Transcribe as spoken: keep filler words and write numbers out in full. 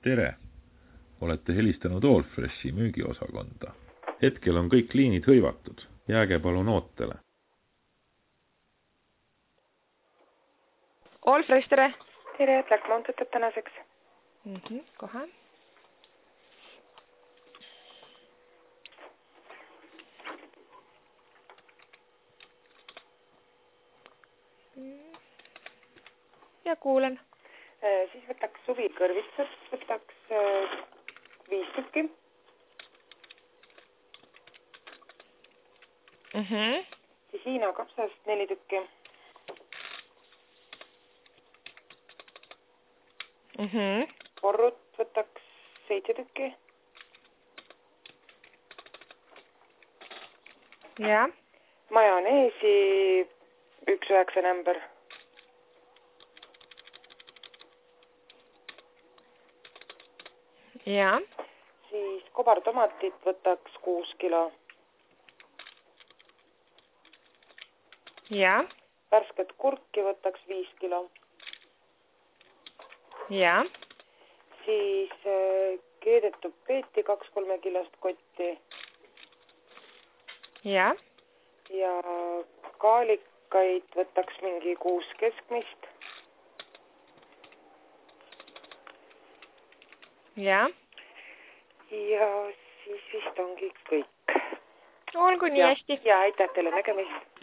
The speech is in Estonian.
Tere! Olete helistanud Allfreshi müügiosakonda. Hetkel on kõik liinid hõivatud. Jääge palun ootele. Allfresh, tere! Tere, et läks montatud tänaseks. Mm -hmm, kohe. Ja kuulen. Äh, siis võtaks suvikõrvitsad, võtaks äh, viis tükki. Mm -hmm. Siis Hiina kapsast neli tükki. Mm -hmm. Porrut võtaks seitse tükki. Ja. Majoneesi üks üheksa nämber. Ja. Siis kobartomatit võtaks kuus kilo. Ja. Värsket kurki võtaks viis kilo. Ja. Siis äh, keedetud peeti kaks kolme kilost kotti. Ja. Ja kaalikaid võtaks mingi kuus keskmist. Ja. Ja siis vist ongi kõik. Olgu nii ja, hästi. Ja aitäh teile nägemist.